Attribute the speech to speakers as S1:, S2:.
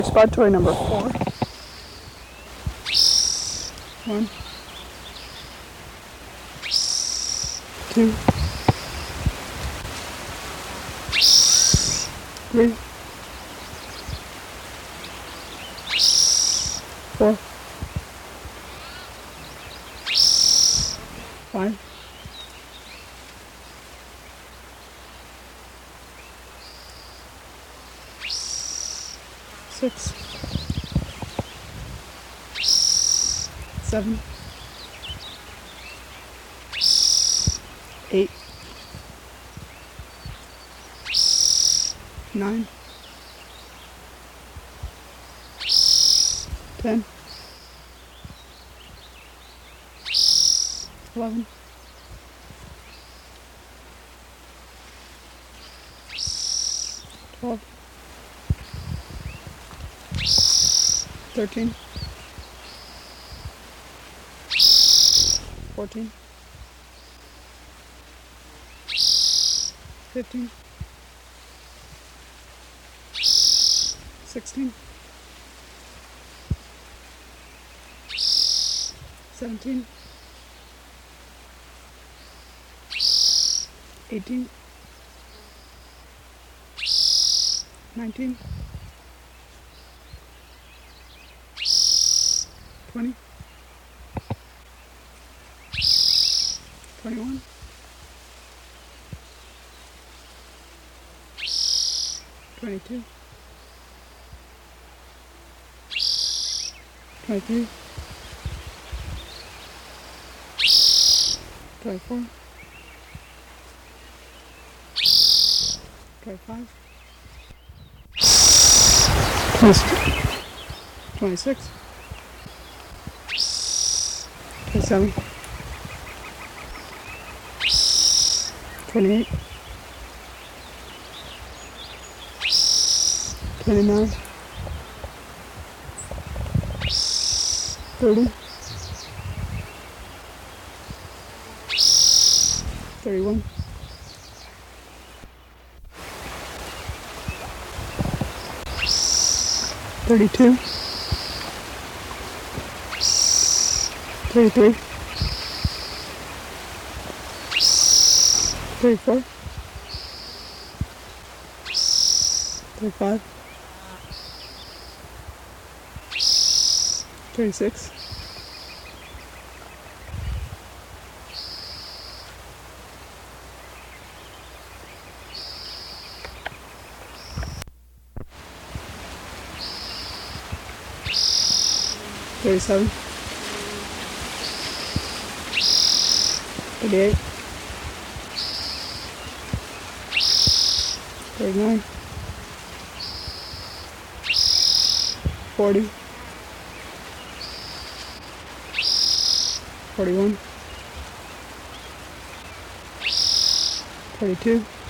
S1: Spot toy number 4. 1, 2, 3, 4, 5, 6, 7, 8, 9, 10, 11, 12, 13, 14, 15, 16, 17, 18, 19, 20, 21, 22, 23, 24, 25, 26, 27, 28, 29, 30, 31, 32, 33, 34, 35, 36, 37, 38, 39, 40, 41, 42,